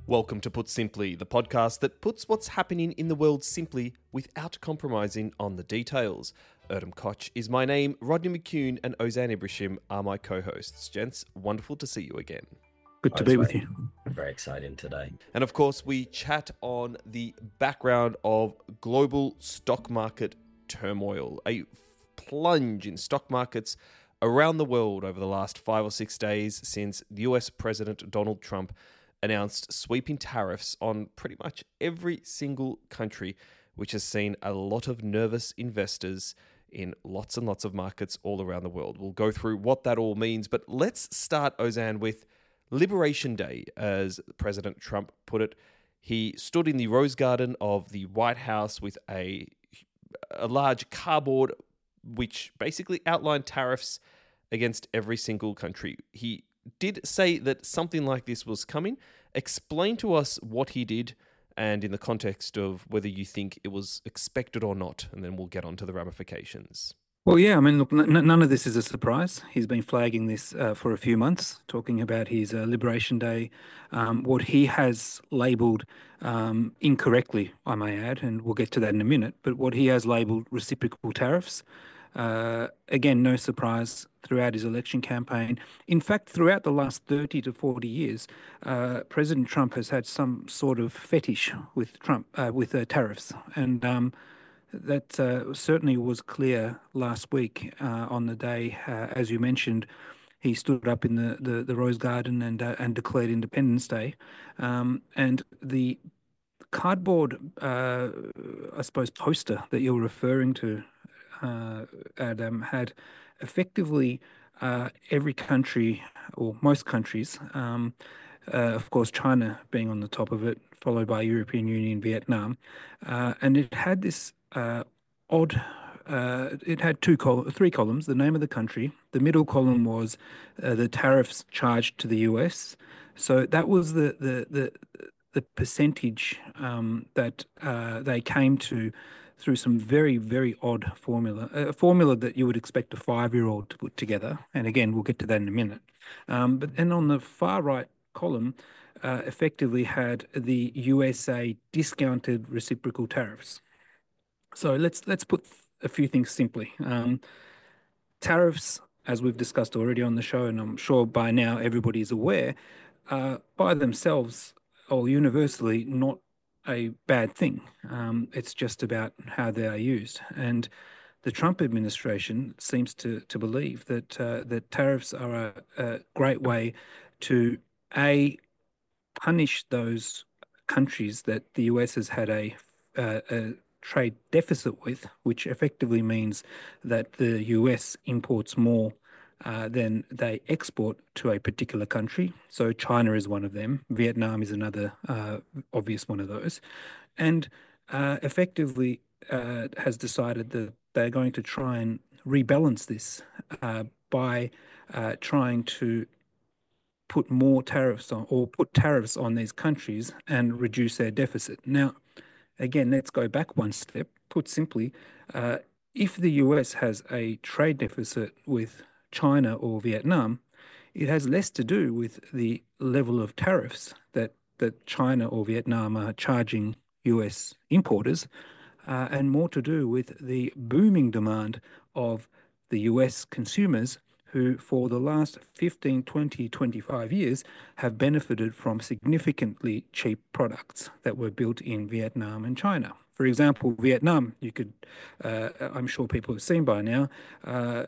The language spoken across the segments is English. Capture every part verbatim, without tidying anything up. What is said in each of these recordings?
Welcome to Put Simply, the podcast that puts what's happening in the world simply without compromising on the details. Erdem Koch is my name, Rodney McCune and Ozan Ibrahim are my co-hosts. Gents, wonderful to see you again. Good to be with you. Very exciting today. And of course, we chat on the background of global stock market turmoil, a plunge in stock markets around the world over the last five or six days since the U S President Donald Trump announced sweeping tariffs on pretty much every single country, which has seen a lot of nervous investors in lots and lots of markets all around the world. We'll go through what that all means, but let's start, Ozan, with Liberation Day, as President Trump put it. He stood in the Rose Garden of the White House with a, a large cardboard which basically outlined tariffs against every single country. He did say that something like this was coming. Explain to us what he did and in the context of whether you think it was expected or not, and then we'll get on to the ramifications. Well, yeah, I mean, look, n- none of this is a surprise. He's been flagging this uh, for a few months, talking about his uh, Liberation Day, um, what he has labelled um, incorrectly, I may add, and we'll get to that in a minute, but what he has labelled reciprocal tariffs. Uh, again, no surprise throughout his election campaign. In fact, throughout the last thirty to forty years, uh, President Trump has had some sort of fetish with Trump uh, with uh, tariffs, and um, that uh, certainly was clear last week uh, on the day, uh, as you mentioned. He stood up in the, the, the Rose Garden and uh, and declared Independence Day, um, and the cardboard, uh, I suppose, poster that you're referring to, uh, Adam, had effectively uh, every country, or most countries, um, uh, of course, China being on the top of it, followed by European Union, Vietnam, uh, and it had this uh, odd. Uh, it had two col- three columns: the name of the country. The middle column was uh, the tariffs charged to the U S. So that was the the the the percentage um, that uh, they came to through some very, very odd formula, a formula that you would expect a five-year-old to put together. And again, we'll get to that in a minute. Um, but then on the far right column, uh, effectively had the U S A discounted reciprocal tariffs. So let's let's put a few things simply. Um, tariffs, as we've discussed already on the show, and I'm sure by now everybody is aware, uh, by themselves or universally not a bad thing. Um, it's just about how they are used. And the Trump administration seems to to believe that uh, that tariffs are a, a great way to a punish those countries that the U S has had a, uh, a trade deficit with, which effectively means that the U S imports more uh, than they export to a particular country. So China is one of them. Vietnam is another uh, obvious one of those. And uh, effectively uh, has decided that they're going to try and rebalance this uh, by uh, trying to put more tariffs on or put tariffs on these countries and reduce their deficit. Now, again, let's go back one step. Put simply, uh, if the U S has a trade deficit with China or Vietnam, it has less to do with the level of tariffs that, that China or Vietnam are charging U S importers, uh, and more to do with the booming demand of the U S consumers who for the last fifteen, twenty, twenty-five years have benefited from significantly cheap products that were built in Vietnam and China. For example, Vietnam, you could, uh, I'm sure people have seen by now, uh,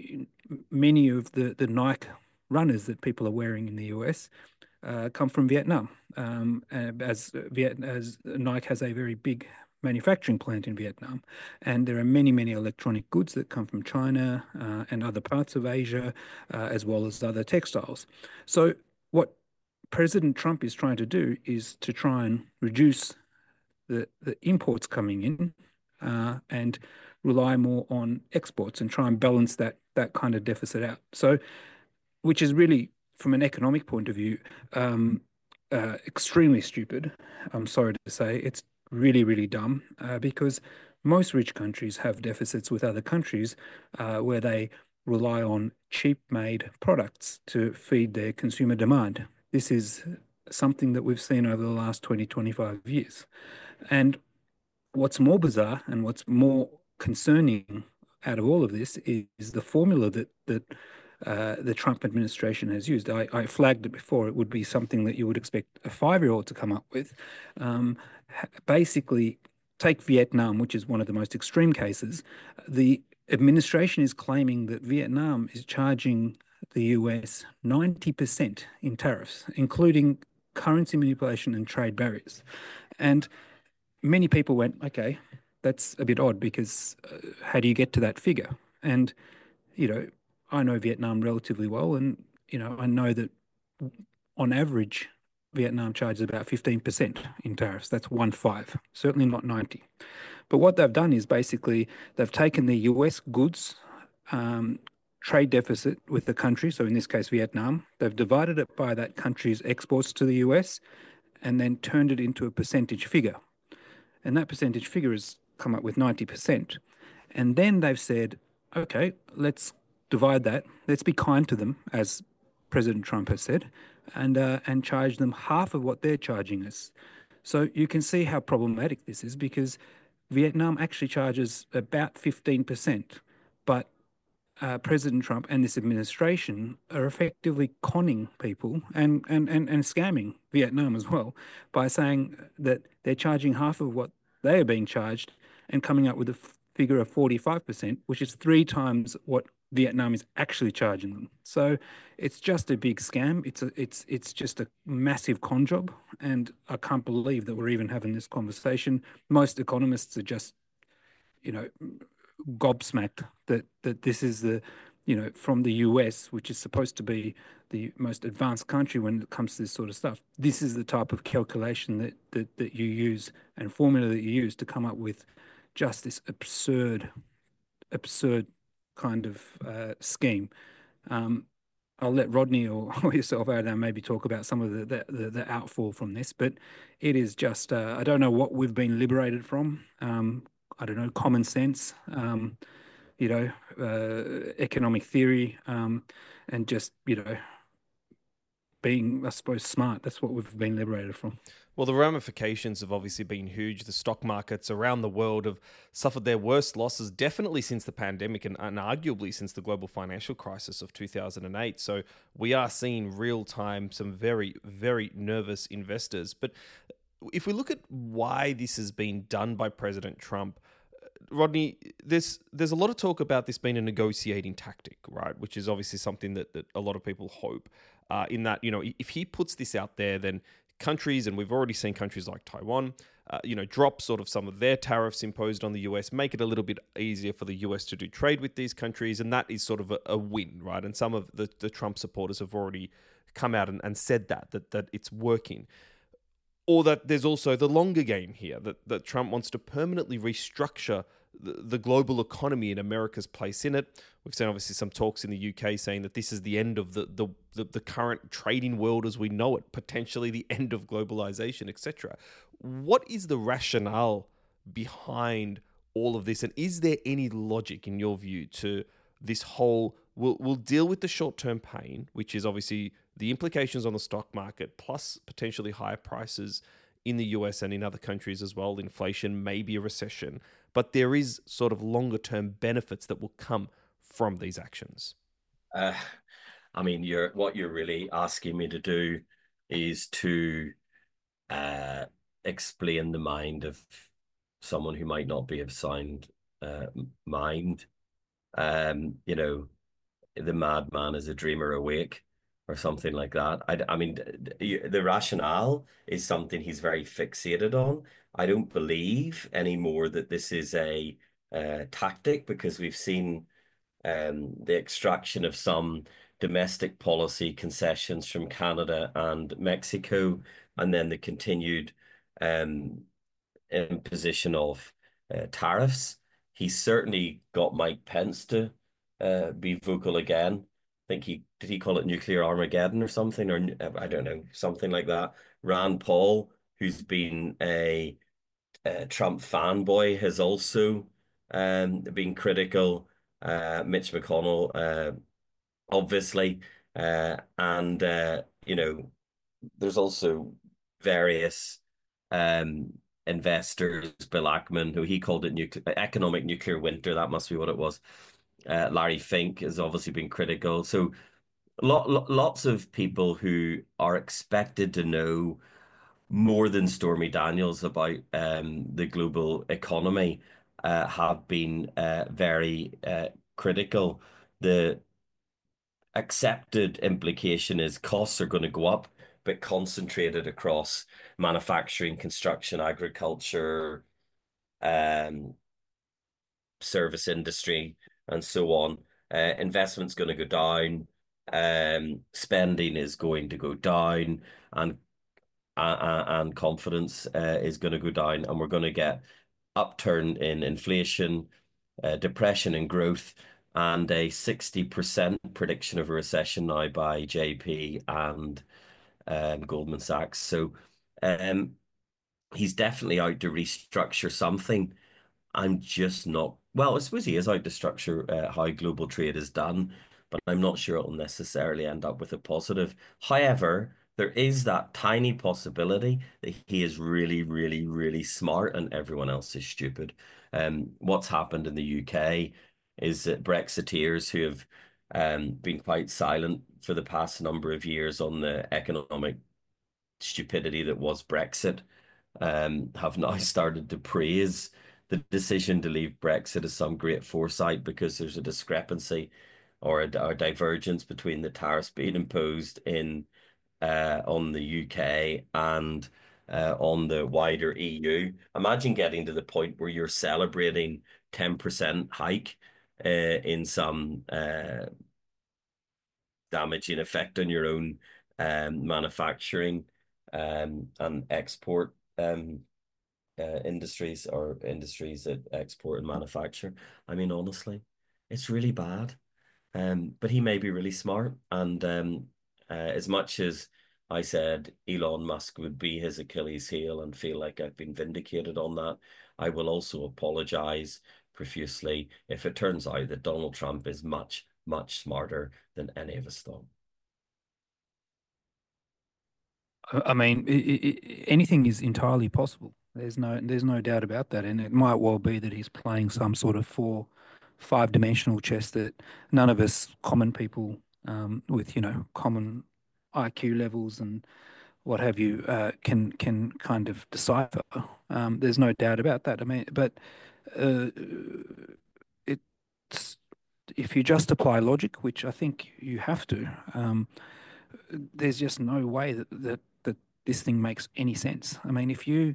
many of the, the Nike runners that people are wearing in the U S uh, come from Vietnam, um, as, Viet, as Nike has a very big manufacturing plant in Vietnam. And there are many, many electronic goods that come from China uh, and other parts of Asia, uh, as well as other textiles. So what President Trump is trying to do is to try and reduce the, the imports coming in uh, and rely more on exports and try and balance that, that kind of deficit out. So, which is really, from an economic point of view, um, uh, extremely stupid. I'm sorry to say. It's really, really dumb uh, because most rich countries have deficits with other countries uh, where they rely on cheap-made products to feed their consumer demand. This is something that we've seen over the last twenty, twenty-five years. And what's more bizarre and what's more concerning out of all of this is, is the formula that that uh, the Trump administration has used. I, I flagged it before. It would be something that you would expect a five-year-old to come up with. Um, Basically, take Vietnam, which is one of the most extreme cases. The administration is claiming that Vietnam is charging the U S ninety percent in tariffs, including currency manipulation and trade barriers. And many people went, okay, that's a bit odd because uh, how do you get to that figure? And, you know, I know Vietnam relatively well, and, you know, I know that on average, Vietnam charges about fifteen percent in tariffs. That's one five, certainly not ninety. But what they've done is basically they've taken the U S goods um, trade deficit with the country, so in this case, Vietnam, they've divided it by that country's exports to the U S and then turned it into a percentage figure. And that percentage figure has come up with ninety percent. And then they've said, okay, let's divide that. Let's be kind to them, as President Trump has said, and uh, and charge them half of what they're charging us. So you can see how problematic this is because Vietnam actually charges about fifteen percent, but uh, President Trump and this administration are effectively conning people and, and, and, and scamming Vietnam as well by saying that they're charging half of what they are being charged and coming up with a figure of forty-five percent, which is three times what Vietnam is actually charging them. So it's just a big scam. It's a, it's it's just a massive con job, and I can't believe that we're even having this conversation. Most economists are just, you know, gobsmacked that that this is the, you know, from the U S, which is supposed to be the most advanced country when it comes to this sort of stuff. This is the type of calculation that that, that you use and formula that you use to come up with just this absurd, absurd kind of uh, scheme. Um, I'll let Rodney or, or yourself, Adam, maybe talk about some of the, the, the, the outfall from this, but it is just, uh, I don't know what we've been liberated from. Um, I don't know, common sense, um, you know, uh, economic theory, um, and just, you know, being, I suppose, smart. That's what we've been liberated from. Well, the ramifications have obviously been huge. The stock markets around the world have suffered their worst losses, definitely since the pandemic and, and arguably since the global financial crisis of two thousand eight. So we are seeing real time some very, very nervous investors. But if we look at why this has been done by President Trump, Rodney, there's there's a lot of talk about this being a negotiating tactic, right? Which is obviously something that, that a lot of people hope. Uh, in that, you know, if he puts this out there, then countries, and we've already seen countries like Taiwan, uh, you know, drop sort of some of their tariffs imposed on the U S, make it a little bit easier for the U S to do trade with these countries, and that is sort of a, a win, right? And some of the, the Trump supporters have already come out and, and said that, that that it's working. Or that there's also the longer game here, that, that Trump wants to permanently restructure the, the global economy and America's place in it. We've seen obviously some talks in the U K saying that this is the end of the the, the, the current trading world as we know it, potentially the end of globalization, et cetera. What is the rationale behind all of this? And is there any logic, in your view, to this whole, we'll, we'll deal with the short-term pain, which is obviously the implications on the stock market, plus potentially higher prices in the U S and in other countries as well, inflation, maybe a recession, but there is sort of longer-term benefits that will come from these actions? Uh, I mean, you're what you're really asking me to do is to uh, explain the mind of someone who might not be of sound uh, mind. Um, you know, the madman is a dreamer awake, or something like that. I, I mean, the rationale is something he's very fixated on. I don't believe anymore that this is a uh, tactic, because we've seen um, the extraction of some domestic policy concessions from Canada and Mexico, and then the continued um, imposition of uh, tariffs. He's certainly got Mike Pence to uh, be vocal again. I think he did he call it nuclear Armageddon or something, or I don't know, something like that. Rand Paul, who's been a, a Trump fanboy, has also um, been critical. Uh, Mitch McConnell, uh, obviously, uh, and uh, you know, there's also various um, investors, Bill Ackman, who he called it nuclear, economic nuclear winter. That must be what it was. Uh, Larry Fink has obviously been critical. So lot, lot, lots of people who are expected to know more than Stormy Daniels about um, the global economy uh, have been uh, very uh, critical. The accepted implication is costs are going to go up, but concentrated across manufacturing, construction, agriculture, um, service industry, and so on. Uh, investment's going to go down, um, spending is going to go down, and uh, and confidence uh, is going to go down, and we're going to get upturn in inflation, uh, depression in growth, and a sixty percent prediction of a recession now by J P and um, Goldman Sachs. So um, he's definitely out to restructure something. I'm just not, well, I suppose he is out to structure uh, how global trade is done, but I'm not sure it'll necessarily end up with a positive. However, there is that tiny possibility that he is really, really, really smart and everyone else is stupid. Um, what's happened in the U K is that Brexiteers who have um, been quite silent for the past number of years on the economic stupidity that was Brexit um, have now started to praise the decision to leave Brexit as some great foresight because there's a discrepancy or a, a divergence between the tariffs being imposed in uh, on the U K and uh, on the wider E U. Imagine getting to the point where you're celebrating ten percent hike uh, in some uh, damaging effect on your own um, manufacturing um, and export um, uh, industries or industries that export and manufacture. I mean, honestly, it's really bad. Um, but he may be really smart. And um, uh, as much as I said Elon Musk would be his Achilles heel and feel like I've been vindicated on that, I will also apologize profusely if it turns out that Donald Trump is much, much smarter than any of us thought. I I mean, I I anything is entirely possible. There's no, there's no doubt about that, and it might well be that he's playing some sort of four, five-dimensional chess that none of us common people, um, with you know common I Q levels and what have you, uh, can can kind of decipher. Um, there's no doubt about that. I mean, but uh, it's if you just apply logic, which I think you have to, um, there's just no way that, that that this thing makes any sense. I mean, if you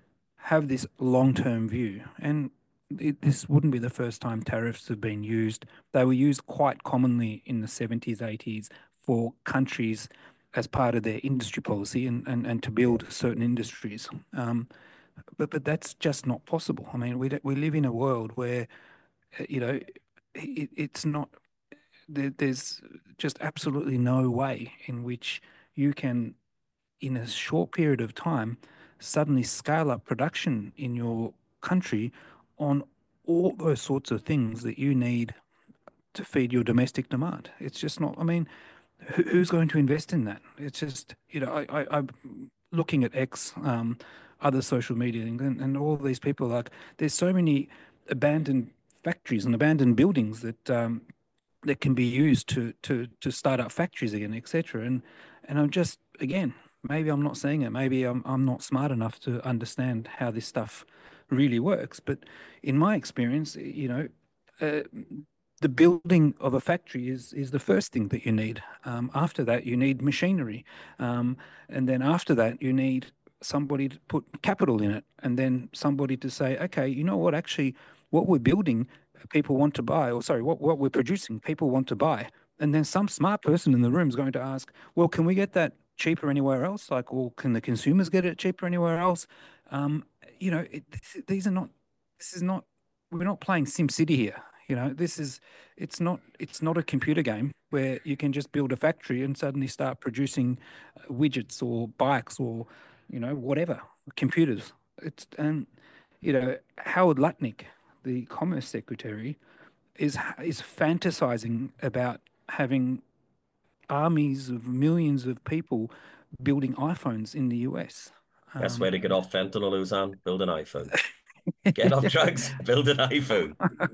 have this long-term view, and it, this wouldn't be the first time tariffs have been used. They were used quite commonly in the seventies, eighties for countries as part of their industry policy and, and, and to build certain industries. Um, but but that's just not possible. I mean, we we live in a world where uh, you know it, it's not there, there's just absolutely no way in which you can, in a short period of time, suddenly scale up production in your country on all those sorts of things that you need to feed your domestic demand. It's just not, I mean, who, who's going to invest in that? It's just, you know, I, I, I'm looking at X, um, other social media, and, and all these people, like, there's so many abandoned factories and abandoned buildings that um, that can be used to to to start up factories again, et cetera. And and I'm just again, maybe I'm not seeing it. Maybe I'm I'm not smart enough to understand how this stuff really works. But in my experience, you know, uh, the building of a factory is is the first thing that you need. Um, after that, you need machinery, um, and then after that, you need somebody to put capital in it, and then somebody to say, okay, you know what, actually, what we're building, people want to buy, or sorry, what what we're producing, people want to buy, and then some smart person in the room is going to ask, well, can we get that cheaper anywhere else? Like, or can the consumers get it cheaper anywhere else? Um, you know, it, these are not. This is not. We're not playing Sim City here. You know, this is, it's not, it's not a computer game where you can just build a factory and suddenly start producing uh, widgets or bikes or, you know, whatever, computers. It's, and, you know, Howard Lutnick, the Commerce Secretary, is is fantasizing about having armies of millions of people building iPhones in the U S. Best way Um, to get off fentanyl, Uzan, build an iPhone. Get off drugs, build an iPhone.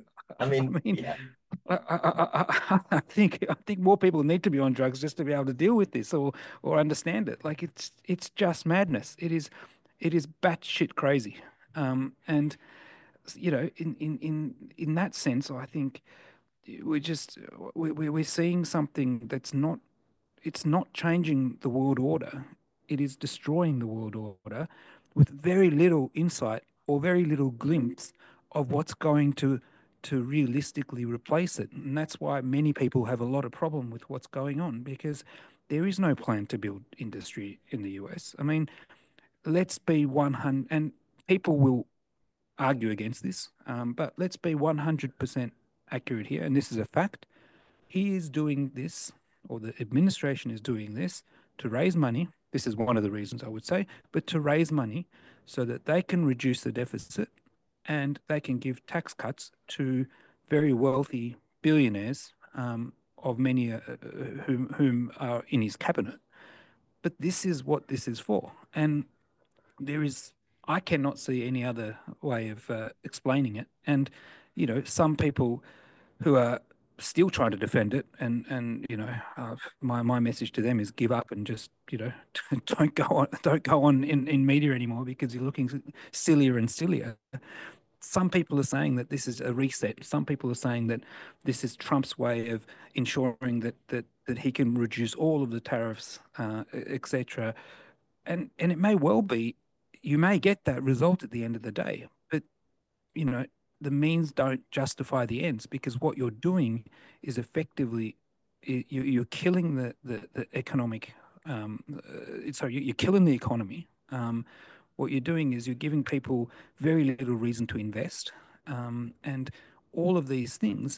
I mean, I mean, yeah. I, I, I, I think I think more people need to be on drugs just to be able to deal with this or or understand it. Like it's it's just madness. It is it is batshit crazy. Um, and you know, in in in in that sense, I think we're just we we- we're seeing something that's not it's not changing the world order. It is destroying the world order with very little insight or very little glimpse of what's going to to realistically replace it. And that's why many people have a lot of problem with what's going on because there is no plan to build industry in the U S. I mean, let's be one hundred, and people will argue against this, um, but let's be one hundred percent accurate here, and this is a fact. He is doing this, or the administration is doing this to raise money. This is one of the reasons I would say, but to raise money so that they can reduce the deficit and they can give tax cuts to very wealthy billionaires, um, of many uh, uh, whom, whom are in his cabinet. But this is what this is for. And there is, I cannot see any other way of uh, explaining it. And, you know, some people who are still trying to defend it, and and you know, uh, my my message to them is give up and just you know don't go on don't go on in in media anymore because you're looking sillier and sillier. Some people are saying that this is a reset. Some people are saying that this is Trump's way of ensuring that that that he can reduce all of the tariffs, uh, et cetera. And and it may well be, you may get that result at the end of the day, but you know, the means don't justify the ends because what you're doing is effectively you, you're killing the, the, the economic, um, uh, sorry, you're killing the economy. Um, what you're doing is you're giving people very little reason to invest. Um, and all of these things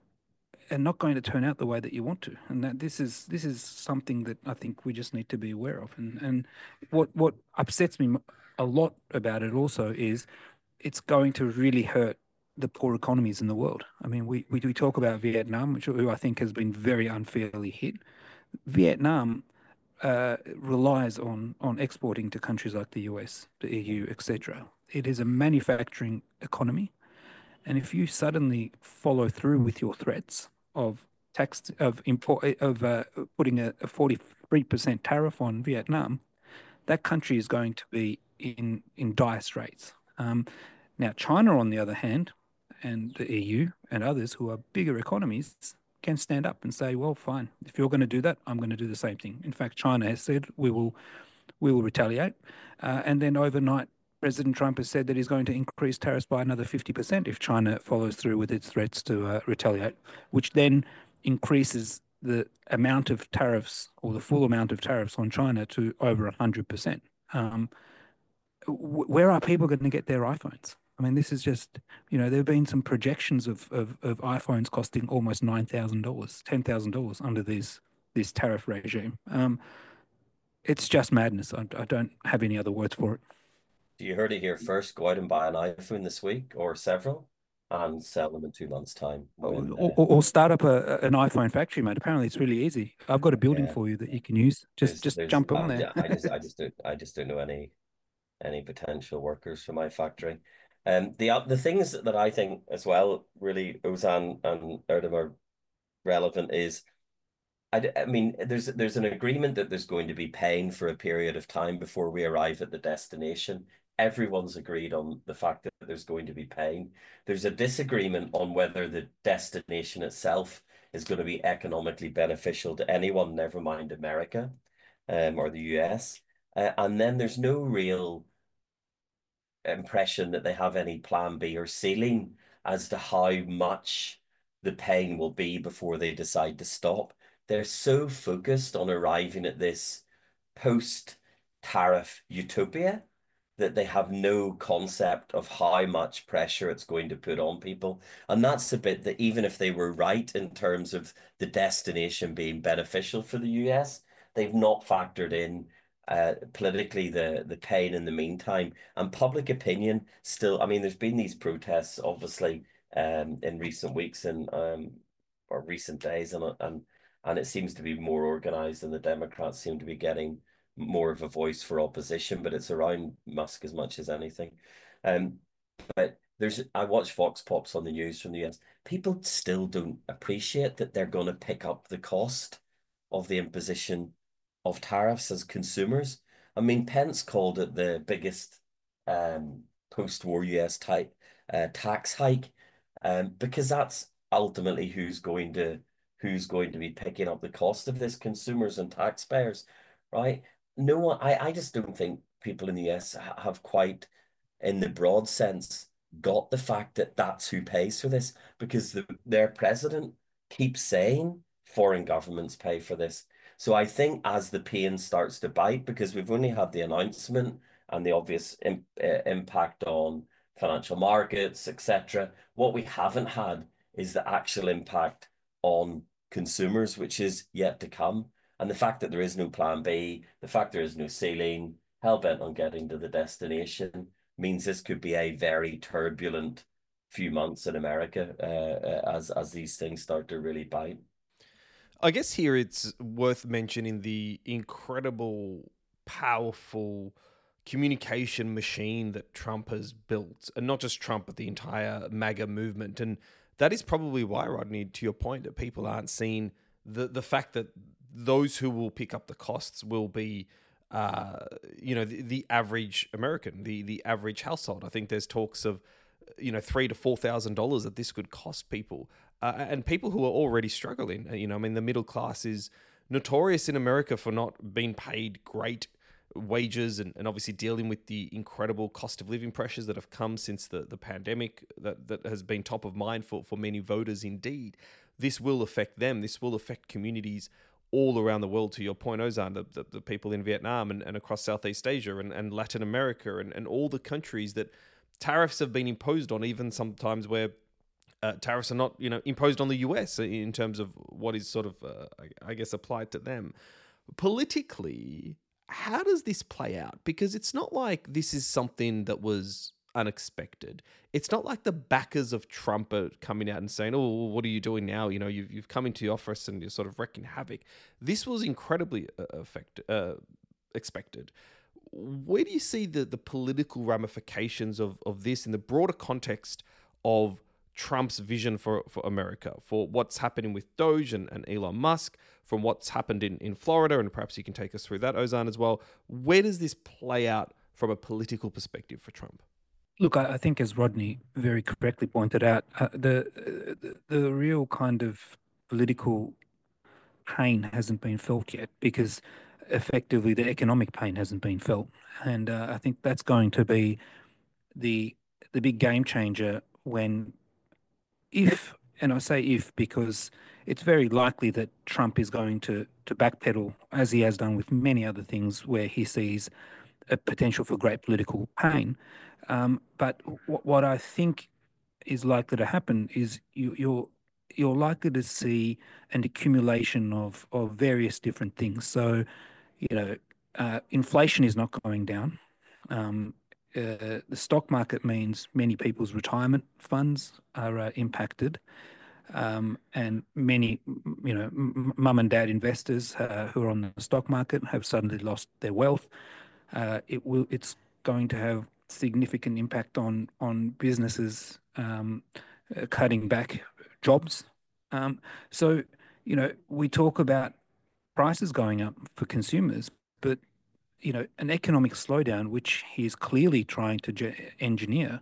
are not going to turn out the way that you want to. And that this is this is something that I think we just need to be aware of. And and what what upsets me a lot about it also is it's going to really hurt the poor economies in the world. I mean, we, we, we talk about Vietnam, which who I think has been very unfairly hit. Vietnam uh, relies on on exporting to countries like the U S, the E U, et cetera. It is a manufacturing economy, and if you suddenly follow through with your threats of tax of import of uh, putting a, a forty-three percent tariff on Vietnam, that country is going to be in in dire straits. Um, now, China, on the other hand, and the E U and others who are bigger economies can stand up and say, "Well, fine. If you're going to do that, I'm going to do the same thing." In fact, China has said we will we will retaliate, uh, and then overnight, President Trump has said that he's going to increase tariffs by another fifty percent if China follows through with its threats to uh, retaliate, which then increases the amount of tariffs or the full amount of tariffs on China to over one hundred percent. Um, where are people going to get their iPhones? I mean, this is just, you know, there have been some projections of, of, of iPhones costing almost nine thousand dollars, ten thousand dollars under these this tariff regime. Um, it's just madness. I, I don't have any other words for it. You heard it here first. Go out and buy an iPhone this week or several and sell them in two months' time Or, when uh, or, or start up a, an iPhone factory, mate. Apparently, it's really easy. I've got a building yeah, for you that you can use. Just there's just there's jump on um, there. yeah, I just I just don't I just don't know any any potential workers for my factory. Um, the the things that I think as well really Ozan and Erdem are relevant is I, I mean there's there's an agreement that there's going to be pain for a period of time before we arrive at the destination. Everyone's agreed on the fact that there's going to be pain. There's a disagreement on whether the destination itself is going to be economically beneficial to anyone, never mind America, um, or the U S. Uh, and then there's no real impression that they have any plan B or ceiling as to how much the pain will be before they decide to stop. They're so focused on arriving at this post tariff utopia that they have no concept of how much pressure it's going to put on people. And that's the bit that even if they were right in terms of the destination being beneficial for the U S, they've not factored in uh, politically the the pain in the meantime and public opinion still. I mean, there's been these protests, obviously, um, in recent weeks and um, or recent days, and and and it seems to be more organized, and the Democrats seem to be getting more of a voice for opposition, but it's around Musk as much as anything. Um, but there's I watch Vox Pops on the news from the U S. People still don't appreciate that they're going to pick up the cost of the imposition of tariffs as consumers. I mean, Pence called it the biggest um, post-war U S type uh, tax hike, um, because that's ultimately who's going to who's going to be picking up the cost of this, consumers and taxpayers, right? No one, I, I just don't think people in the U S have quite, in the broad sense, got the fact that that's who pays for this, because the, their president keeps saying foreign governments pay for this. So I think as the pain starts to bite, because we've only had the announcement and the obvious im uh, impact on financial markets, et cetera, what we haven't had is the actual impact on consumers, which is yet to come. And the fact that there is no plan B, the fact there is no ceiling, hell bent on getting to the destination, means this could be a very turbulent few months in America uh, as as these things start to really bite. I guess here it's worth mentioning the incredible, powerful communication machine that Trump has built, and not just Trump, but the entire MAGA movement. And that is probably why, Rodney, to your point, that people aren't seeing the the fact that those who will pick up the costs will be, uh, you know, the, the average American, the the average household. I think there's talks of, you know, three to four thousand dollars that this could cost people, uh, and people who are already struggling. You know, I mean, the middle class is notorious in America for not being paid great wages, and, and obviously dealing with the incredible cost of living pressures that have come since the, the pandemic, that, that has been top of mind for, for many voters indeed. This will affect them. This will affect communities all around the world, to your point, Ozan, the, the, the people in Vietnam and, and across Southeast Asia and, and Latin America and, and all the countries that tariffs have been imposed on, even sometimes where uh, tariffs are not, you know, imposed on the U S in terms of what is sort of, uh, I guess, applied to them. Politically, how does this play out? Because it's not like this is something that was unexpected. It's not like the backers of Trump are coming out and saying, "Oh, what are you doing now? You know, you've you've come into the office and you're sort of wreaking havoc." This was incredibly uh, effect, uh, expected. Where do you see the the political ramifications of of this in the broader context of Trump's vision for, for America, for what's happening with Doge and, and Elon Musk, from what's happened in, in Florida, and perhaps you can take us through that, Ozan, as well. Where does this play out from a political perspective for Trump? Look, I, I think as Rodney very correctly pointed out, uh, the, uh, the the real kind of political pain hasn't been felt yet, because effectively the economic pain hasn't been felt, and uh, I think that's going to be the the big game changer when, if, and I say if because it's very likely that Trump is going to to backpedal, as he has done with many other things where he sees a potential for great political pain. Um, but w- what I think is likely to happen is you, you're you're likely to see an accumulation of of various different things. So, you know, uh, inflation is not going down. Um, uh, the stock market means many people's retirement funds are uh, impacted, um, and many, you know, m- mum and dad investors uh, who are on the stock market have suddenly lost their wealth. Uh, it will. It's going to have significant impact on on businesses um, uh, cutting back jobs. Um, so, you know, we talk about prices going up for consumers, but you know, an economic slowdown, which he's clearly trying to ge- engineer,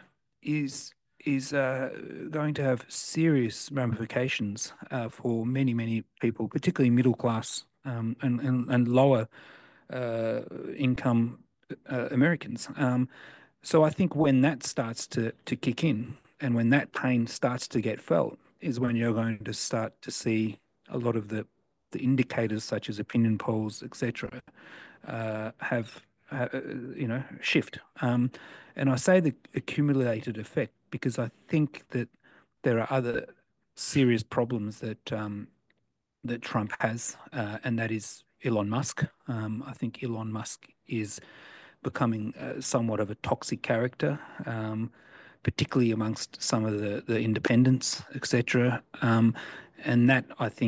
is is uh, going to have serious ramifications uh, for many, many people, particularly middle class um, and, and and lower uh, income uh, Americans. Um, so I think when that starts to to kick in, and when that pain starts to get felt, is when you're going to start to see a lot of the the indicators, such as opinion polls, et cetera, uh, have uh, you know shift. Um, and I say the accumulated effect because I think that there are other serious problems that um, that Trump has, uh, and that is Elon Musk. Um, I think Elon Musk is becoming uh, somewhat of a toxic character, um, particularly amongst some of the, the independents, et cetera. Um, and that, I think,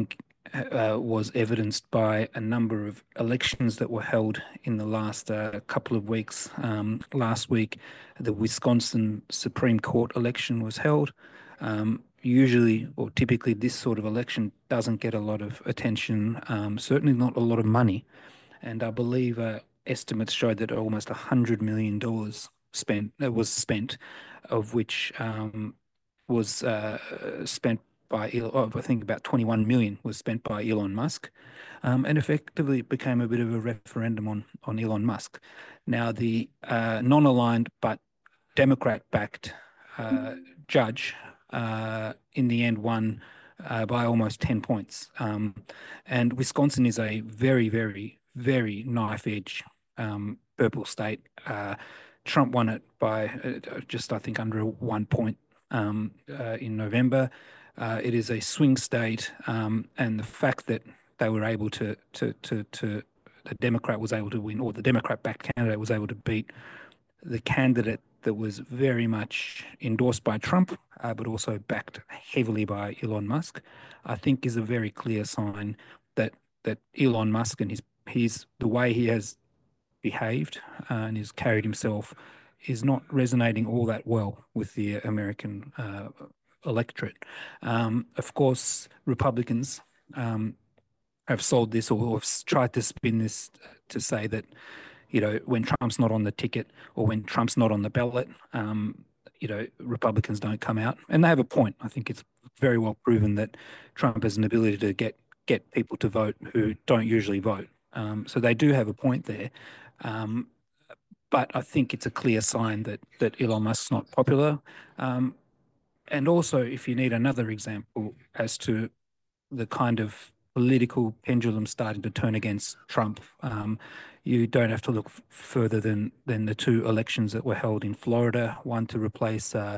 uh, was evidenced by a number of elections that were held in the last uh, couple of weeks. Um, last week, the Wisconsin Supreme Court election was held. Um, usually, or typically, this sort of election doesn't get a lot of attention, um, certainly not a lot of money. And I believe uh, estimates showed that almost one hundred million dollars spent uh, was spent, of which um, was uh, spent by, oh, I think about twenty-one million was spent by Elon Musk, um, and effectively it became a bit of a referendum on, on Elon Musk. Now, the uh, non-aligned but Democrat-backed uh, judge uh, in the end won uh, by almost ten points. Um, and Wisconsin is a very, very, very knife edge um, purple state. Uh, Trump won it by uh, just, I think, under one point um, uh, in November. Uh, it is a swing state, um, and the fact that they were able to, to, to, to, the Democrat was able to win, or the Democrat-backed candidate was able to beat the candidate that was very much endorsed by Trump, uh, but also backed heavily by Elon Musk, I think is a very clear sign that that Elon Musk and his his the way he has behaved uh, and has carried himself is not resonating all that well with the American uh, electorate. Um, of course, Republicans um, have sold this or have tried to spin this to say that, you know, when Trump's not on the ticket or when Trump's not on the ballot, um, you know, Republicans don't come out. And they have a point. I think it's very well proven that Trump has an ability to get get people to vote who don't usually vote. Um, so they do have a point there. Um, but I think it's a clear sign that that Elon Musk's not popular. Um, and also, if you need another example as to the kind of political pendulum starting to turn against Trump, um, you don't have to look f- further than than the two elections that were held in Florida, one to replace uh,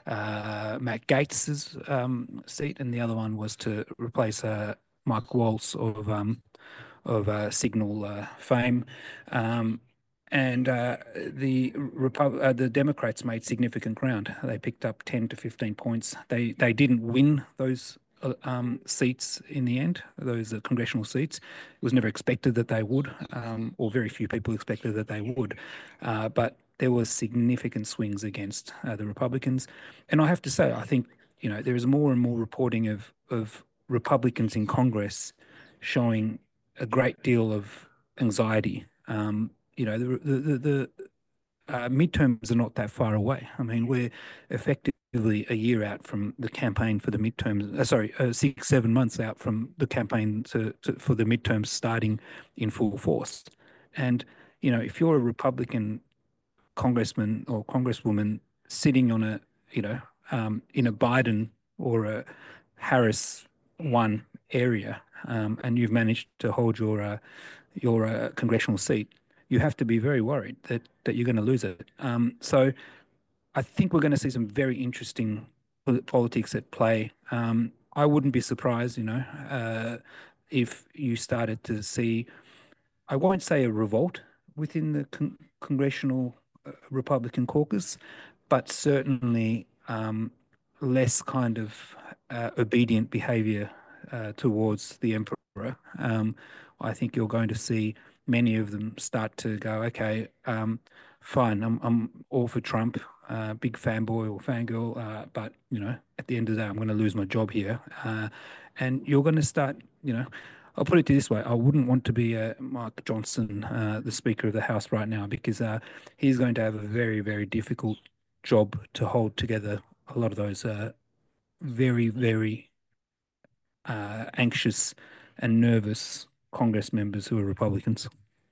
uh, Matt Gates's um, seat, and the other one was to replace uh, Mike Waltz of um, of uh, Signal uh, fame. Um, and uh, the Repub- uh, the Democrats made significant ground. They picked up ten to fifteen points. They they didn't win those uh, um, seats in the end, those uh, congressional seats. It was never expected that they would, um, or very few people expected that they would. Uh, but there was significant swings against uh, the Republicans. And I have to say, I think, you know, there is more and more reporting of of Republicans in Congress showing a great deal of anxiety. Um, you know, the the, the, the uh, midterms are not that far away. I mean, we're effectively a year out from the campaign for the midterms. Uh, sorry, uh, six, seven months out from the campaign to, to for the midterms starting in full force. And, you know, if you're a Republican congressman or congresswoman sitting on a, you know, um, in a Biden or a Harris one area, um, and you've managed to hold your uh, your uh, congressional seat, you have to be very worried that that you're going to lose it. Um, so I think we're going to see some very interesting pol- politics at play. Um, I wouldn't be surprised, you know, uh, if you started to see, I won't say a revolt within the con- congressional uh, Republican caucus, but certainly um, less kind of uh, obedient behavior uh, towards the emperor. Um, I think you're going to see many of them start to go, okay, um, fine, I'm, I'm all for Trump, uh, big fanboy or fangirl, uh, but, you know, at the end of the day, I'm going to lose my job here. Uh, and you're going to start, you know, I'll put it this way. I wouldn't want to be uh, Mark Johnson, uh, the Speaker of the House right now, because uh, he's going to have a very, very difficult job to hold together a lot of those uh, very, very uh, anxious and nervous Congress members who are Republicans.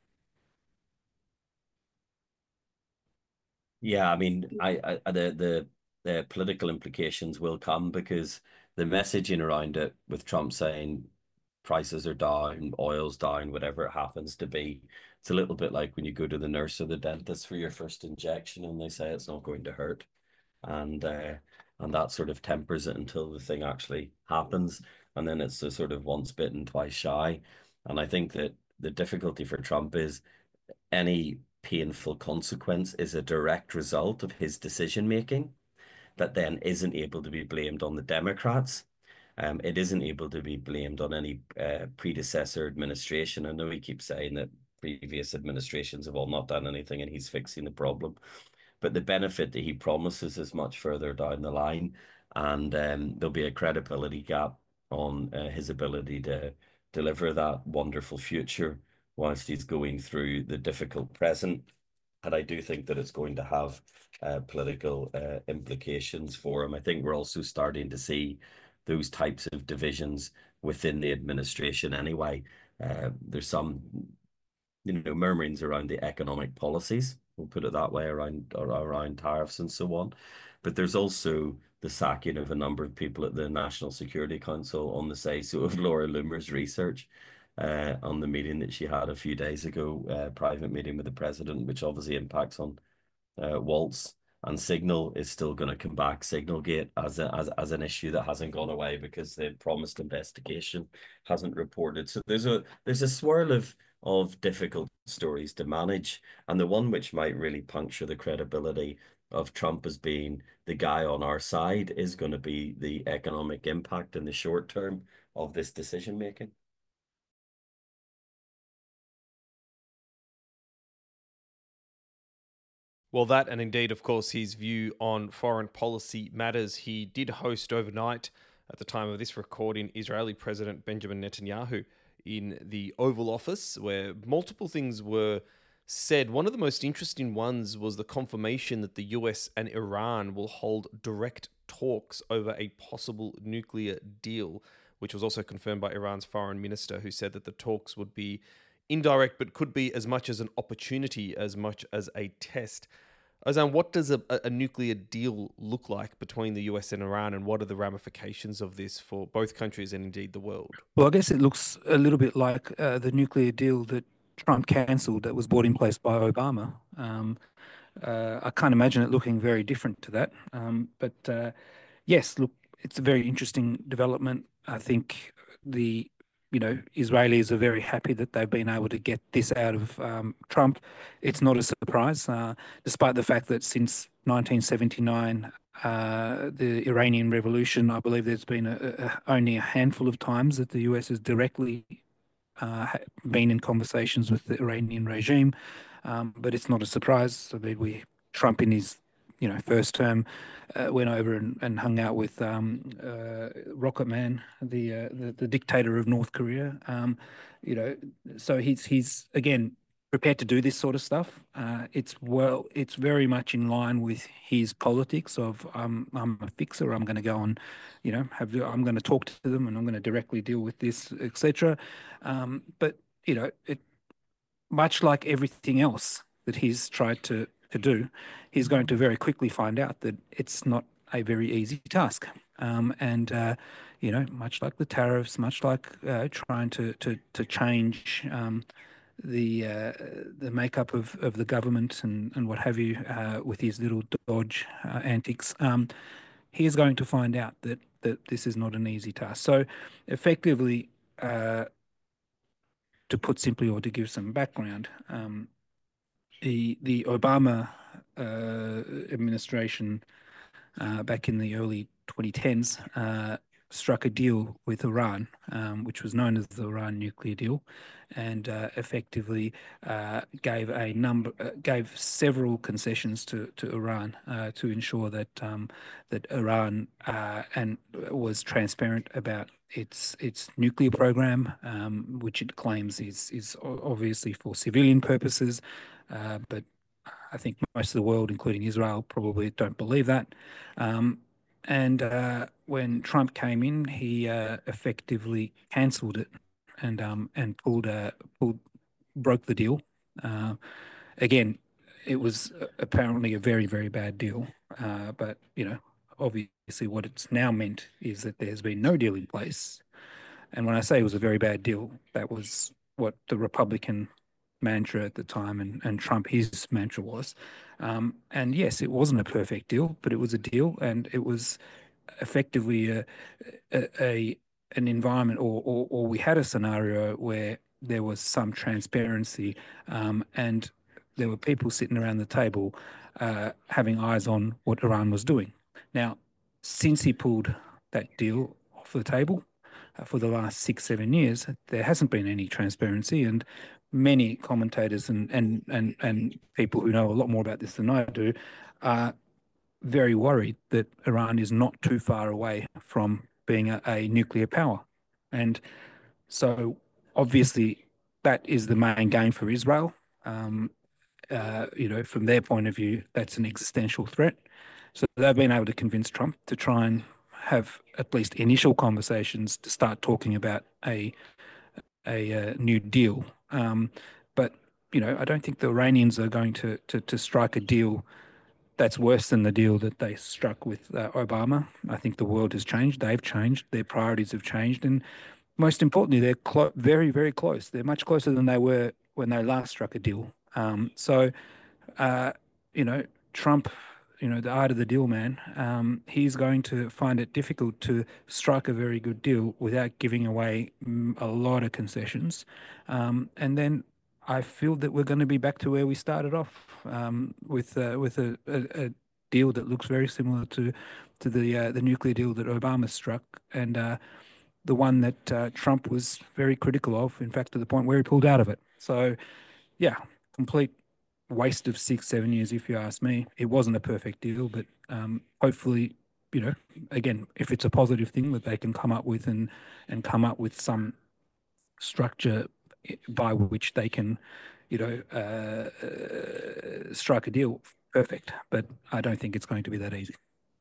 Yeah, I mean, I, I the the the political implications will come because the messaging around it with Trump saying prices are down, oil's down, whatever it happens to be. It's a little bit like when you go to the nurse or the dentist for your first injection and they say it's not going to hurt. And uh, and that sort of tempers it until the thing actually happens. And then it's the sort of once bitten, twice shy. And I think that the difficulty for Trump is any painful consequence is a direct result of his decision making that then isn't able to be blamed on the Democrats. Um, it isn't able to be blamed on any uh, predecessor administration. I know he keeps saying that previous administrations have all not done anything and he's fixing the problem, but the benefit that he promises is much further down the line, and um, there'll be a credibility gap on uh, his ability to deliver that wonderful future whilst he's going through the difficult present. And I do think that it's going to have uh, political uh, implications for him. I think we're also starting to see those types of divisions within the administration anyway. Uh, there's some, you know, murmurings around the economic policies, we'll put it that way, around around tariffs and so on. But there's also the sacking of a number of people at the National Security Council on the say-so of Laura Loomer's research uh, on the meeting that she had a few days ago, uh, private meeting with the president, which obviously impacts on uh, Waltz. And Signal is still going to come back, Signalgate, as, a, as as an issue that hasn't gone away because the promised investigation hasn't reported. So there's a there's a swirl of of difficult stories to manage, and the one which might really puncture the credibility of Trump as being the guy on our side is going to be the economic impact in the short term of this decision making. Well, that and indeed, of course, his view on foreign policy matters. He did host overnight, at the time of this recording, Israeli President Benjamin Netanyahu in the Oval Office, where multiple things were said. One of the most interesting ones was the confirmation that the U S and Iran will hold direct talks over a possible nuclear deal, which was also confirmed by Iran's foreign minister, who said that the talks would be indirect but could be as much as an opportunity as much as a test. Ozan, what does a, a nuclear deal look like between the U S and Iran, and what are the ramifications of this for both countries and indeed the world? Well, I guess it looks a little bit like uh, the nuclear deal that Trump cancelled that was brought in place by Obama. Um, uh, I can't imagine it looking very different to that. Um, but uh, yes, look, it's a very interesting development. I think the you know, Israelis are very happy that they've been able to get this out of um, Trump. It's not a surprise, uh, despite the fact that since nineteen seventy-nine, uh, the Iranian Revolution, I believe there's been a, a, only a handful of times that the U S has directly uh, been in conversations with the Iranian regime. Um, but it's not a surprise. I mean, we Trump in his you know, first term, uh, went over and, and hung out with um, uh, Rocket Man, the, uh, the the dictator of North Korea. Um, you know, so he's he's again prepared to do this sort of stuff. Uh, it's well, it's very much in line with his politics of um, I'm a fixer. I'm going to go and, you know, have I'm going to talk to them and I'm going to directly deal with this, et cetera. Um, but you know, it much like everything else that he's tried to to do, he's going to very quickly find out that it's not a very easy task. Um, and, uh, you know, much like the tariffs, much like uh, trying to, to, to change um, the uh, the makeup of, of the government and, and what have you uh, with his little dodge uh, antics, um, he is going to find out that, that this is not an easy task. So effectively, uh, to put simply or to give some background, um, The the Obama uh, administration uh, back in the early twenty tens uh, struck a deal with Iran, um, which was known as the Iran nuclear deal, and uh, effectively uh, gave a number uh, gave several concessions to to Iran uh, to ensure that um, that Iran uh, and was transparent about its its nuclear program, um, which it claims is is obviously for civilian purposes. Uh, but I think most of the world, including Israel, probably don't believe that. Um, and uh, when Trump came in, he uh, effectively cancelled it and um, and pulled uh, pulled broke the deal. Uh, again, it was apparently a very very bad deal. Uh, but you know, obviously, what it's now meant is that there's been no deal in place. And when I say it was a very bad deal, that was what the Republican mantra at the time, and, and Trump, his mantra was. Um, and yes, it wasn't a perfect deal, but it was a deal, and it was effectively a, a, a an environment, or, or or we had a scenario where there was some transparency, um, and there were people sitting around the table uh, having eyes on what Iran was doing. Now, since he pulled that deal off the table. Uh, for the last six, seven years, there hasn't been any transparency, and many commentators and and and and people who know a lot more about this than I do are very worried that Iran is not too far away from being a, a nuclear power. And so obviously that is the main game for Israel. Um, uh, you know, from their point of view, that's an existential threat. So they've been able to convince Trump to try and have at least initial conversations to start talking about a a, uh new deal. Um, but you know, I don't think the Iranians are going to to, to strike a deal that's worse than the deal that they struck with uh, Obama. I think the world has changed. They've changed. Their priorities have changed, and most importantly, they're clo- very, very close. They're much closer than they were when they last struck a deal. Um, so, uh, you know, Trump, you know, the art of the deal man, um, he's going to find it difficult to strike a very good deal without giving away mm, a lot of concessions. Um, and then I feel that we're going to be back to where we started off um, with uh, with a, a, a deal that looks very similar to to the uh, the nuclear deal that Obama struck, and uh, the one that uh, Trump was very critical of, in fact, to the point where he pulled out of it. So, yeah, complete waste of six, seven years, if you ask me. It wasn't a perfect deal, but um, hopefully, you know, again, if it's a positive thing that they can come up with and and come up with some structure by which they can, you know, uh, uh, strike a deal, perfect. But I don't think it's going to be that easy.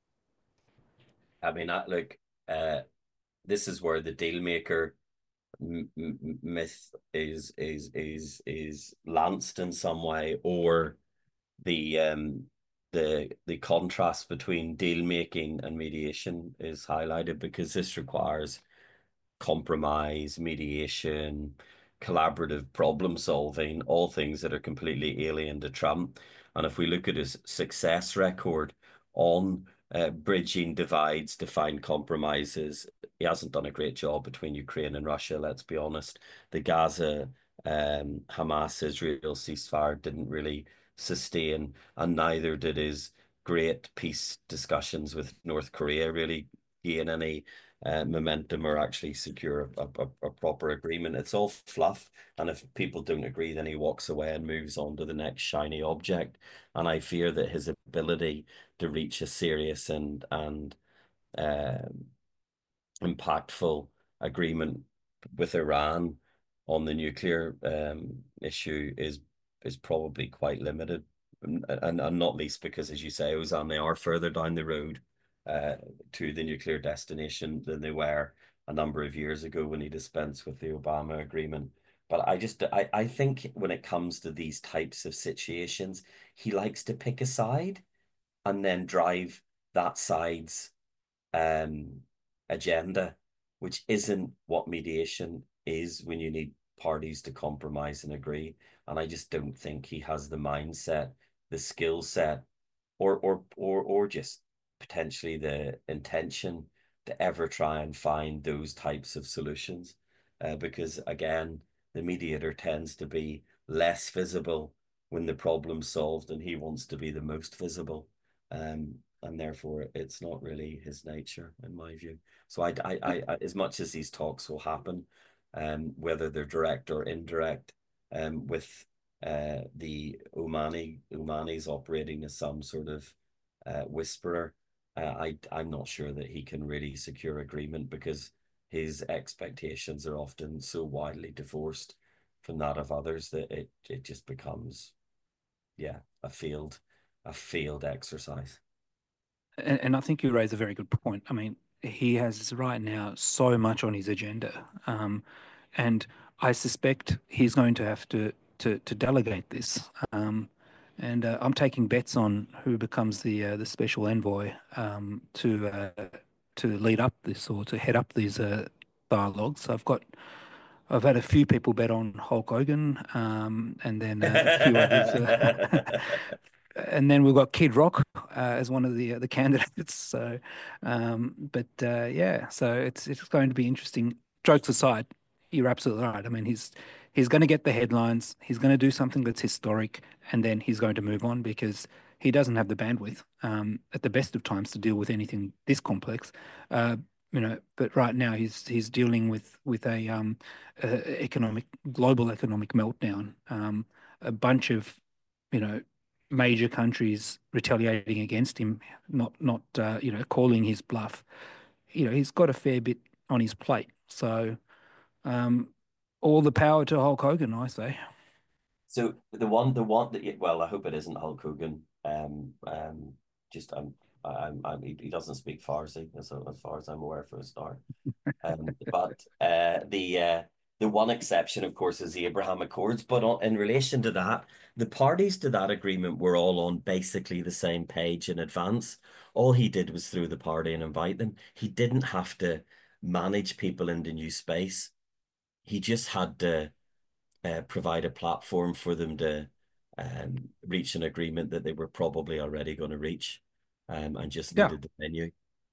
I mean, I, look, uh, this is where the deal maker m- m- myth is is is is lanced in some way, or the um the the contrast between deal making and mediation is highlighted, because this requires compromise, mediation, collaborative problem solving, all things that are completely alien to Trump. And if we look at his success record on uh, bridging divides to find compromises, he hasn't done a great job between Ukraine and Russia, let's be honest. The Gaza um, Hamas Israel ceasefire didn't really sustain, and neither did his great peace discussions with North Korea really gain any uh, momentum or actually secure a, a, a proper agreement. It's all fluff. And if people don't agree, then he walks away and moves on to the next shiny object. And I fear that his ability to reach a serious and and um, impactful agreement with Iran on the nuclear um, issue is is probably quite limited, and, and, and not least because, as you say, Ozan, they are further down the road uh, to the nuclear destination than they were a number of years ago when he dispensed with the Obama agreement. But I just I, I think when it comes to these types of situations, he likes to pick a side and then drive that side's um, agenda, which isn't what mediation is when you need parties to compromise and agree. And I just don't think he has the mindset, the skill set, or or or or just potentially the intention to ever try and find those types of solutions. Uh, because again, the mediator tends to be less visible when the problem's solved, and he wants to be the most visible. Um, and therefore it's not really his nature, in my view. So I, I, I, I as much as these talks will happen, um, whether they're direct or indirect, um, with uh, the Omani Omanis operating as some sort of uh, whisperer, uh, I, I'm not sure that he can really secure agreement, because his expectations are often so widely divorced from that of others that it, it just becomes, yeah, a failed, a failed exercise. And, and I think you raise a very good point. I mean, he has right now so much on his agenda, um, and I suspect he's going to have to to, to delegate this. Um, and uh, I'm taking bets on who becomes the uh, the special envoy um, to uh, to lead up this or to head up these uh, dialogues. I've got I've had a few people bet on Hulk Hogan, um, and then uh, a few others. Uh, and then we've got Kid Rock uh, as one of the uh, the candidates. So, um, but uh, yeah, so it's it's going to be interesting. Jokes aside, you're absolutely right. I mean, he's he's going to get the headlines. He's going to do something that's historic, and then he's going to move on because he doesn't have the bandwidth um, at the best of times to deal with anything this complex. Uh, you know, but right now he's he's dealing with with a um uh, economic global economic meltdown. Um, a bunch of, you know, major countries retaliating against him, not not uh, you know, calling his bluff. You know, he's got a fair bit on his plate. So, um, all the power to Hulk Hogan, I say. So the one, the one that, well, I hope it isn't Hulk Hogan. Um, um, just I'm, I'm, I'm he, he doesn't speak Farsi as, as far as I'm aware for a start. Um, but uh, the uh, the one exception, of course, is the Abraham Accords. But on, in relation to that, the parties to that agreement were all on basically the same page in advance. All he did was throw the party and invite them. He didn't have to manage people into new space. He just had to uh, provide a platform for them to um, reach an agreement that they were probably already going to reach, um, and just Yeah. needed the venue.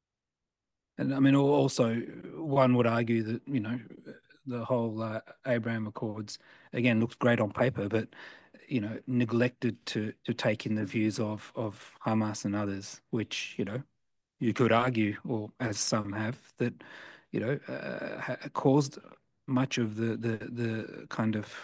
And I mean, al- also, one would argue that, you know, the whole uh, Abraham Accords, again, looks great on paper, but, you know, neglected to to take in the views of of Hamas and others, which, you know, you could argue, or as some have, that, you know, uh, ha caused much of the the the kind of,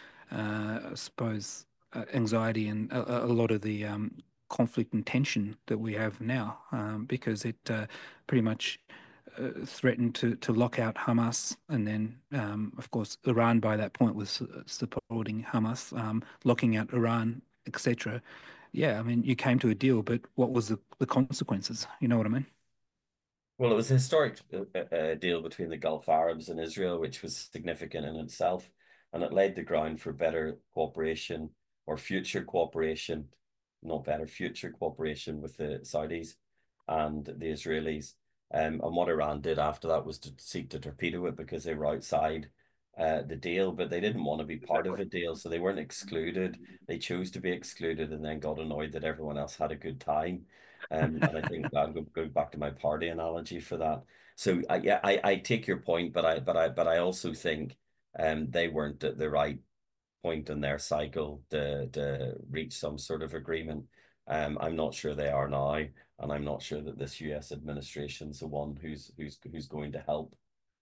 uh, I suppose, uh, anxiety and a, a lot of the um, conflict and tension that we have now, um, because it uh, pretty much uh, threatened to to lock out Hamas, and then, um, of course, Iran by that point was su- supporting Hamas, um, locking out Iran, et cetera. Yeah, I mean, you came to a deal, but what was the, the consequences? You know what I mean? Well, it was a historic uh, uh, deal between the Gulf Arabs and Israel, which was significant in itself, and it laid the ground for better cooperation or future cooperation, not better, future cooperation with the Saudis and the Israelis. Um, and what Iran did after that was to seek to torpedo it because they were outside uh, the deal, but they didn't want to be part of a deal, so they weren't excluded. They chose to be excluded and then got annoyed that everyone else had a good time. Um, and I think I'm going back to my party analogy for that. So I, yeah, I, I take your point, but I but I but I also think um they weren't at the right point in their cycle to to reach some sort of agreement. Um, I'm not sure they are now, and I'm not sure that this U S administration's the one who's who's who's going to help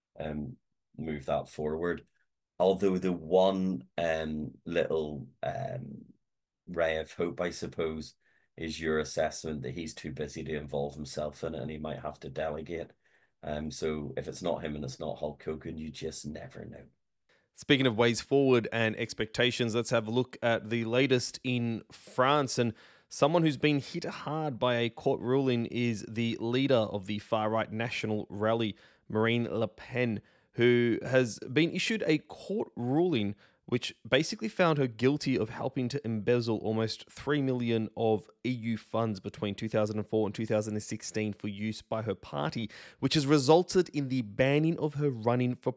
um move that forward. Although the one um little um ray of hope, I suppose, is your assessment that he's too busy to involve himself in it and he might have to delegate. Um, so if it's not him and it's not Hulk Hogan, you just never know. Speaking of ways forward and expectations, let's have a look at the latest in France. And someone who's been hit hard by a court ruling is the leader of the far right National Rally, Marine Le Pen, who has been issued a court ruling which basically found her guilty of helping to embezzle almost three million of E U funds between two thousand four and two thousand sixteen for use by her party, which has resulted in the banning of her running for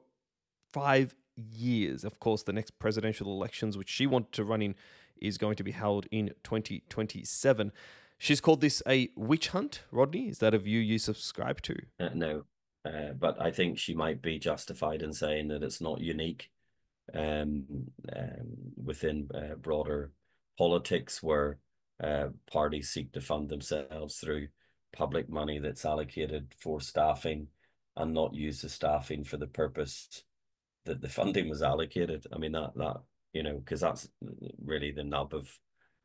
five years. Of course, the next presidential elections, which she wanted to run in, is going to be held in twenty twenty-seven. She's called this a witch hunt. Rodney, is that a view you subscribe to? Uh, no, uh, but I think she might be justified in saying that it's not unique um, um, within uh, broader politics where uh, parties seek to fund themselves through public money that's allocated for staffing and not use the staffing for the purpose that the funding was allocated. I mean that that you know because that's really the nub of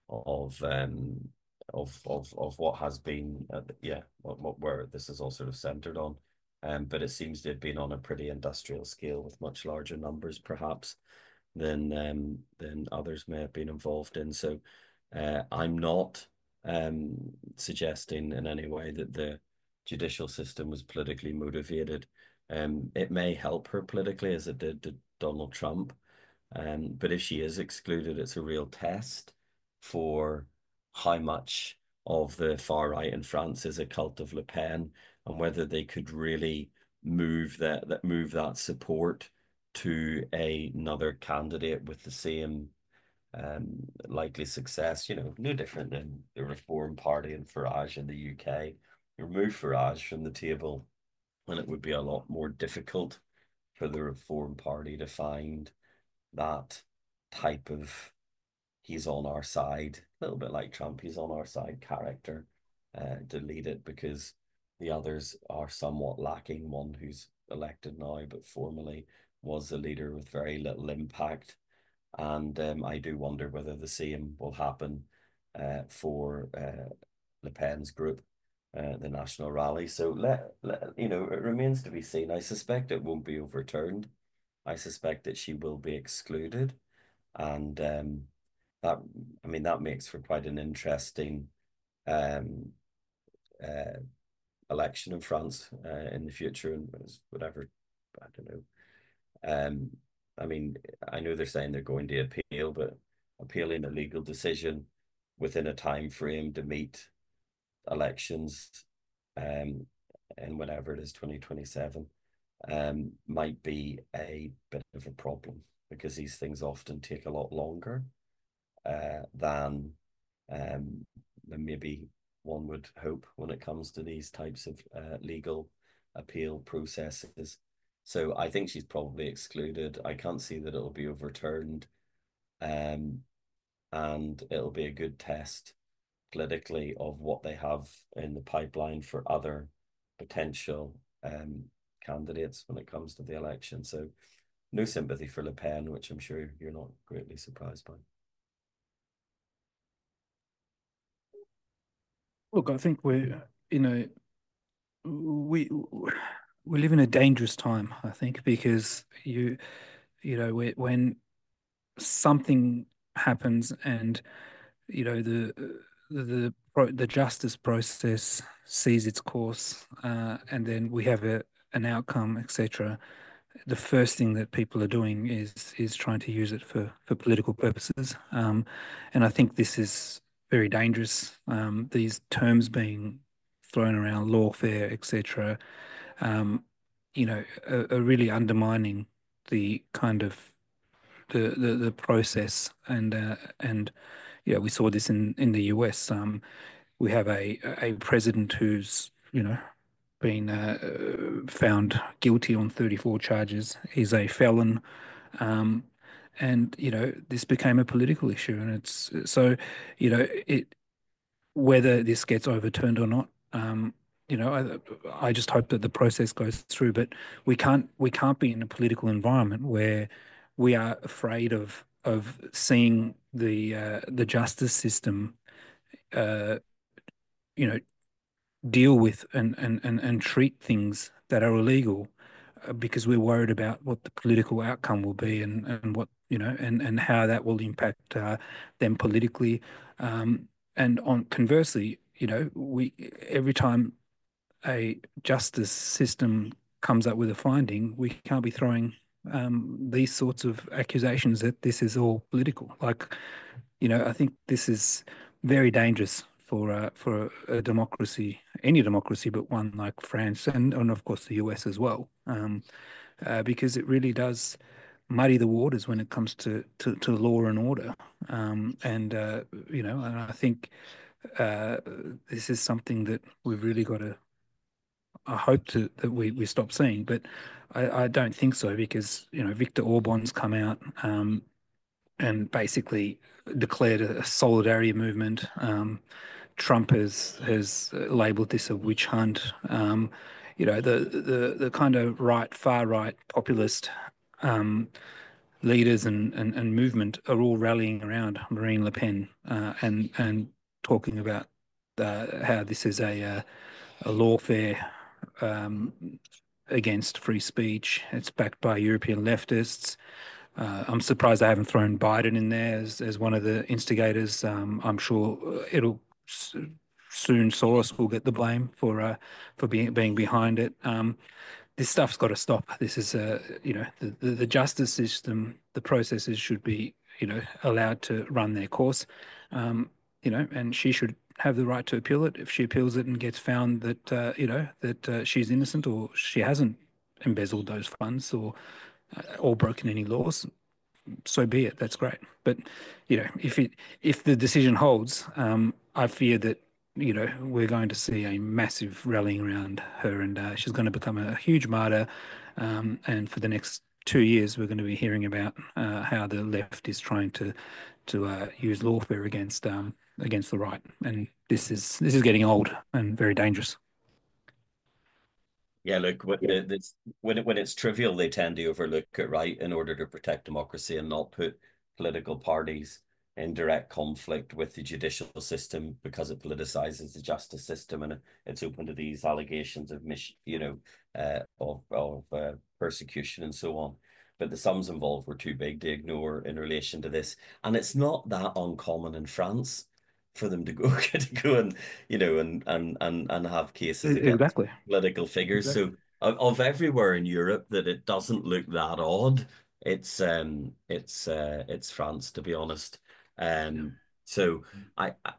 of um of of of what has been uh, yeah what, what where this is all sort of centered on. Um, but it seems to have been on a pretty industrial scale with much larger numbers, perhaps, than um, than others may have been involved in. So uh, I'm not um, suggesting in any way that the judicial system was politically motivated. Um, it may help her politically as it did to Donald Trump. Um, but if she is excluded, it's a real test for how much of the far right in France is a cult of Le Pen and whether they could really move that that move that support to a, another candidate with the same um, likely success. You know, no different than the Reform Party and Farage in the U K. You remove Farage from the table, and it would be a lot more difficult for the Reform Party to find that type of he's on our side, a little bit like Trump, he's on our side character uh, to lead it because the others are somewhat lacking. One who's elected now, but formerly was a leader with very little impact. And um, I do wonder whether the same will happen uh, for uh, Le Pen's group, uh, the National Rally. So let, let you know, it remains to be seen. I suspect it won't be overturned. I suspect that she will be excluded, and um, that I mean that makes for quite an interesting um, uh, election in France uh, in the future, and whatever, I don't know. Um, I mean, I know they're saying they're going to appeal, but appealing a legal decision within a time frame to meet elections, um, and whenever it is twenty twenty-seven, um, might be a bit of a problem because these things often take a lot longer uh, than um, than maybe one would hope when it comes to these types of uh, legal appeal processes. So I think she's probably excluded. I can't see that it'll be overturned. Um, and it'll be a good test politically of what they have in the pipeline for other potential um, candidates when it comes to the election. So no sympathy for Le Pen, which I'm sure you're not greatly surprised by. Look, I think we're in a we we live in a dangerous time, I think, because you you know we, when something happens and you know the the the, the justice process sees its course, uh, and then we have a an outcome, et cetera. The first thing that people are doing is is trying to use it for for political purposes, um, and I think this is very dangerous. Um, these terms being thrown around, lawfare, et cetera, um, you know, are, are really undermining the kind of the the, the process, and uh, and yeah, we saw this in in the U S. Um, we have a a president who's you know been uh, found guilty on thirty-four charges. He's a felon, um, and you know this became a political issue, and it's so you know it whether this gets overturned or not. Um, you know, I, I just hope that the process goes through, but we can't we can't be in a political environment where we are afraid of of seeing the uh, the justice system, uh, you know, deal with and, and, and, and treat things that are illegal, uh, because we're worried about what the political outcome will be, and, and what, you know, and, and how that will impact uh, them politically. Um, and on conversely, you know, we every time a justice system comes up with a finding, we can't be throwing um, these sorts of accusations that this is all political. Like, you know, I think this is very dangerous for uh, for a democracy, any democracy, but one like France, and and of course the U S as well, um, uh, because it really does muddy the waters when it comes to to, to law and order, um, and uh, you know, and I think uh, this is something that we've really got to. I hope to, that we, we stop seeing, but I, I don't think so, because you know Viktor Orban's come out, um, and basically declared a solidarity movement. Um, Trump has has labelled this a witch hunt. Um, you know, the the the kind of right, far right, populist um, leaders and, and and movement are all rallying around Marine Le Pen, uh, and and talking about uh, how this is a uh, a lawfare um, against free speech. It's backed by European leftists. Uh, I'm surprised they haven't thrown Biden in there as, as one of the instigators. Um, I'm sure it'll s- soon Soros will get the blame for uh, for being being behind it. Um, this stuff's got to stop. This is uh, you know the, the the justice system, the processes should be you know allowed to run their course. Um, you know, and she should have the right to appeal it. If she appeals it and gets found that uh, you know that uh, she's innocent, or she hasn't embezzled those funds, or uh, or broken any laws, so be it. That's great. But you know, if it if the decision holds, um, I fear that you know we're going to see a massive rallying around her, and uh, she's going to become a huge martyr. Um, and for the next two years, we're going to be hearing about uh, how the left is trying to to uh, use lawfare against um, against the right, and this is this is getting old and very dangerous. Yeah, look, when, Yeah. it's, when, it, when it's trivial, they tend to overlook it, right, in order to protect democracy and not put political parties in direct conflict with the judicial system because it politicizes the justice system and it's open to these allegations of, mis- you know, uh, of, of uh, persecution and so on. But the sums involved were too big to ignore in relation to this. And it's not that uncommon in France for them to go to go and you know and and and and have cases E- against Exactly. political figures. Exactly. So of, of everywhere in Europe that it doesn't look that odd, it's um it's uh it's France, to be honest. Um so I I,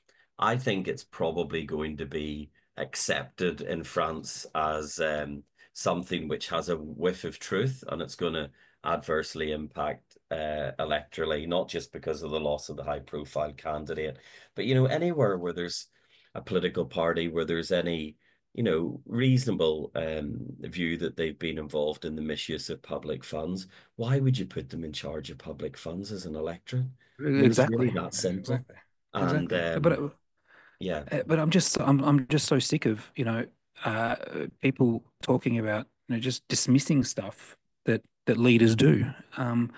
I think it's probably going to be accepted in France as um something which has a whiff of truth, and it's going to adversely impact uh electorally, not just because of the loss of the high profile candidate, but you know, anywhere where there's a political party where there's any you know, reasonable um, view that they've been involved in the misuse of public funds, why would you put them in charge of public funds as an electorate? I mean, it's really Exactly. that simple. Exactly. And Exactly. But um, uh, yeah, Uh, But I'm just I'm I'm just so sick of, you know, uh, people talking about, you know, just dismissing stuff that that leaders do, um,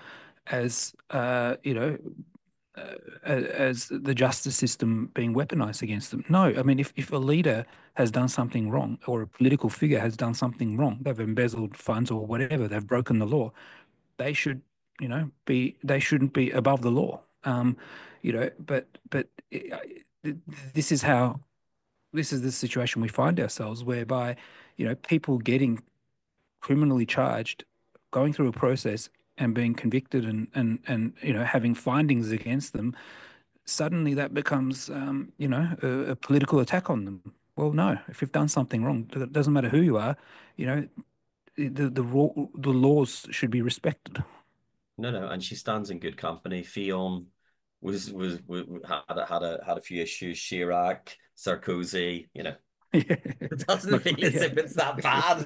as uh, you know, uh, a- as the justice system being weaponized against them. No, I mean, if if a leader has done something wrong or a political figure has done something wrong, they've embezzled funds or whatever, they've broken the law, they should, you know, be they shouldn't be above the law. Um, you know, but but uh, this is how this is the situation we find ourselves, whereby, you know, people getting criminally charged, going through a process and being convicted and and and you know, having findings against them, suddenly that becomes, um, you know, a, a political attack on them. Well, no, if you've done something wrong, it doesn't matter who you are, you know, the the raw, the laws should be respected. no, no, and she stands in good company. Fillon was was, was had a, had a had a few issues. Chirac, Sarkozy, you know, Yeah, it doesn't but feel as yeah. if it's that bad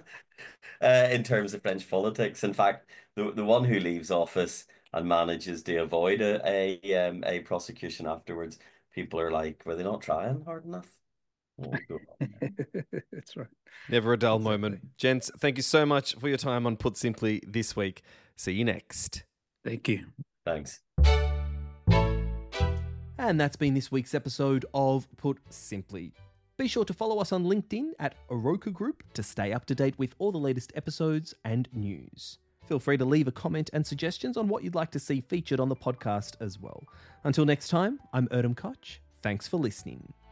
uh, in terms of French politics. In fact, the the one who leaves office and manages to avoid a a, um, a prosecution afterwards, people are like, were they not trying hard enough? Oh, go on. That's right. Never a dull Exactly. moment. Gents, thank you so much for your time on Put Simply this week. See you next. Thank you. Thanks. And that's been this week's episode of Put Simply. Be sure to follow us on LinkedIn at Oroka Group to stay up to date with all the latest episodes and news. Feel free to leave a comment and suggestions on what you'd like to see featured on the podcast as well. Until next time, I'm Erdem Koch. Thanks for listening.